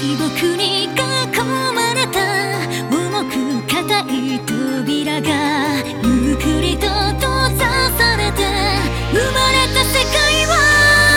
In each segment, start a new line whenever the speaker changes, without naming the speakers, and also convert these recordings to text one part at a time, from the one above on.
木に囲まれた重く硬い扉がゆっくりと閉ざされて生まれた世界は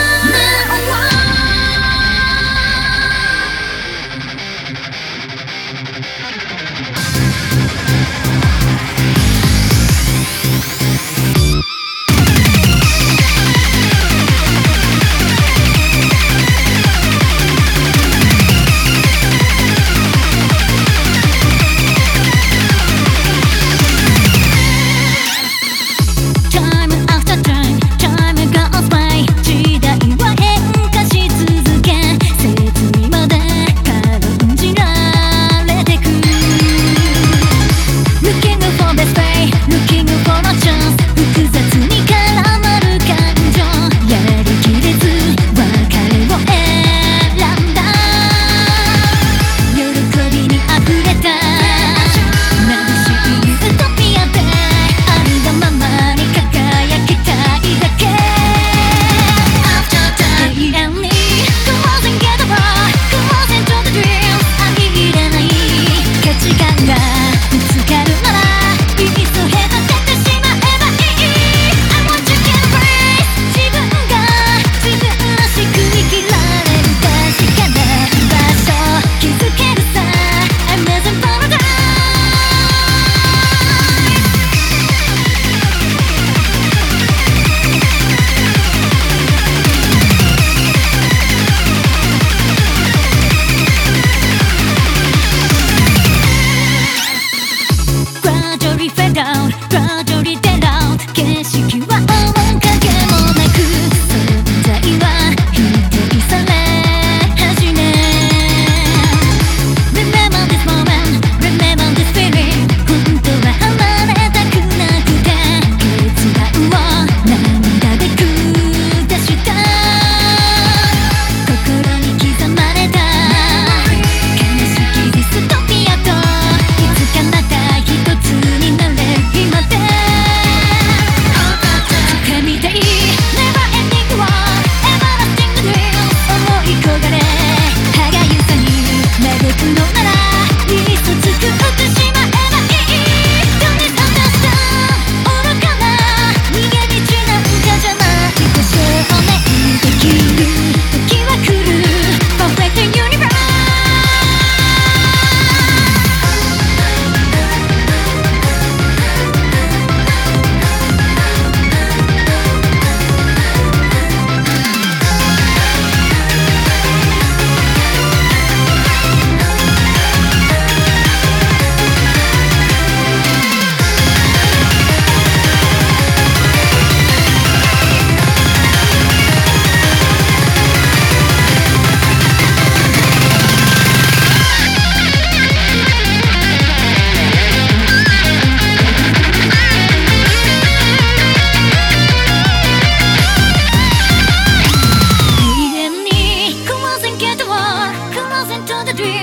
景色は面影もなく存在は否定され始め Remember this moment, remember this feeling 本当は離れたくなくて決断を涙で下した心に刻まれた悲しきディストピアといつかまた一つになれる日まで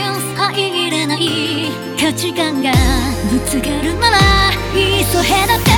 価値観がぶつかるならいっそ隔て